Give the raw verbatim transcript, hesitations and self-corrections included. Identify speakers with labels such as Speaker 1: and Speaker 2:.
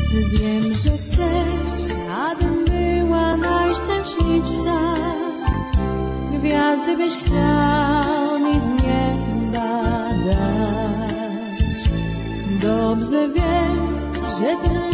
Speaker 1: Wiem, że chcesz, abym była najszczęśliwsza. Gwiazdy byś chciał mi z nieba dać. Dobrze wiem, że ten